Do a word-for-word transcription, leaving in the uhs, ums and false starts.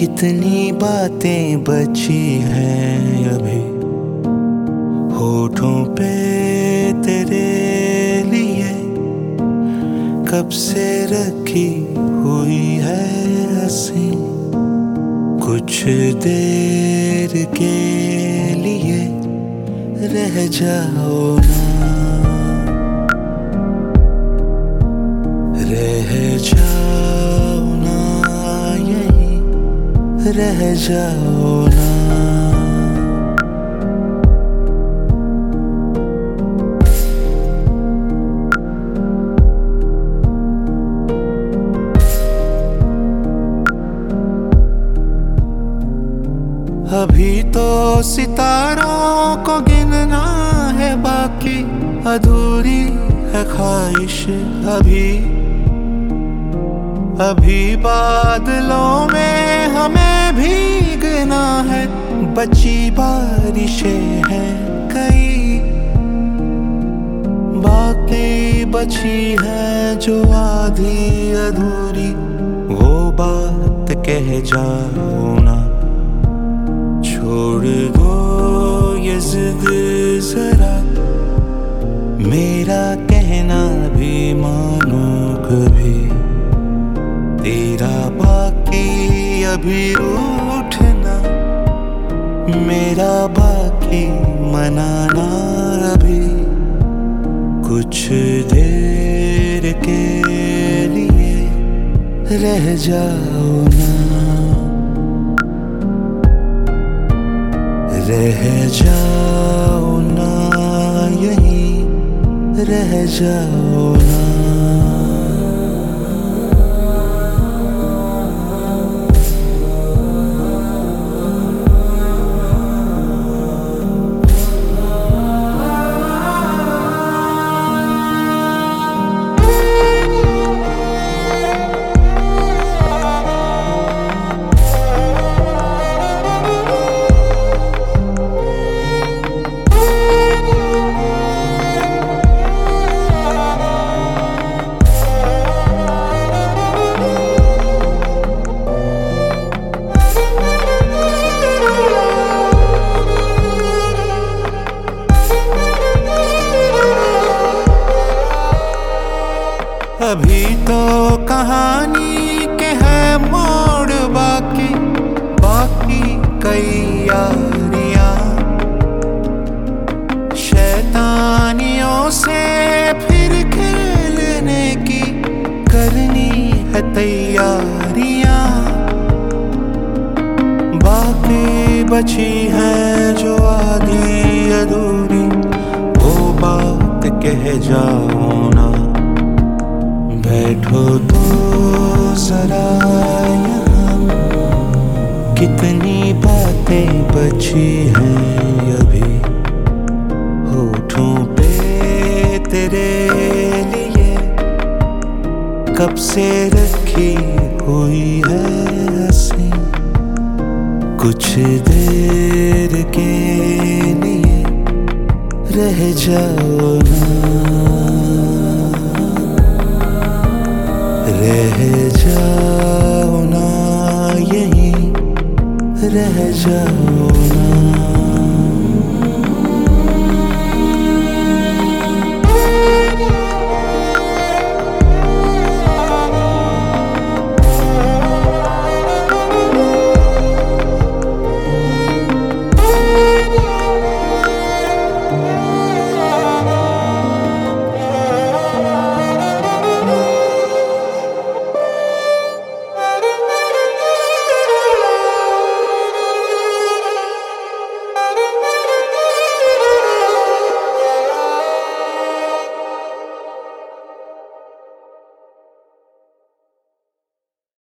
कितनी बातें बची हैं अभी होठों पे तेरे लिए, कब से रखी हुई है हंसी। कुछ देर के लिए रह जाओ ना, रह जाओ ना, यहीं रह जाओ ना। अभी तो सितारों को गिनना है बाकी, अधूरी है ख्वाहिश अभी। अभी बादलों में हमें भीगना है, बची बारिशें हैं कई, बाकी बची है जो आधी अधूरी। वो बात कह जाओ ना, छोड़ दो ये जिद जरा, मेरा कहना भी मानो कभी। तेरा बाकी अभी उठना, मेरा बाकी मनाना अभी। कुछ देर के लिए रह जाओ ना, रह जाओ ना, यहीं रह जाओ ना। अभी तो कहानी के है मोड़ बाकी, बाकी कई यारियां। शैतानियों से फिर खेलने की करनी है तैयारियां। बाकी बची है जो आधी अधूरी, वो बात कह जाओ ना। बैठो तो जरा यहाँ, कितनी बातें बची हैं अभी होठों पे तेरे लिए, कब से रखी हुई है हंसी। कुछ देर के लिए रह जाओ ना, रह जाओ ना, यहीं रह जाओ ना।